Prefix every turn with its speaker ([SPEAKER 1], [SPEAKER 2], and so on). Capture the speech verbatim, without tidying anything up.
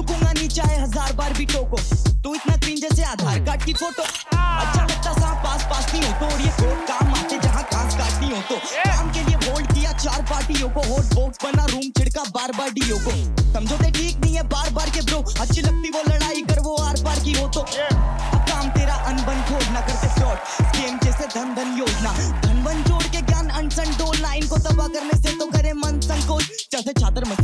[SPEAKER 1] झुकूंगा नीचे आए हजार बार भी टोको, तू इतना क्रीम जैसे आधार कार्ड की फोटो। अच्छा लगता सांप पास पास नहीं हो तो, और ये कोट काम आते जहाँ घास काटनी हो तो। काम के लिए होल्ड किया चार पार्टियों को, हॉट बॉक्स बना रूम छिड़का बार बार डीओ को। समझौते ठीक नहीं है बार बार के ब्रो, अच्छी लगती वो लड़ाई कर वो आर पार की हो तो। काम तेरा अनबन खोजना करते फ्रॉड गेम जैसे धन धन योजना, धन बन जोड़ के ज्ञान अनसन डोलना, इनको तबाह करने से तो करे मन संकोच। जैसे छात्र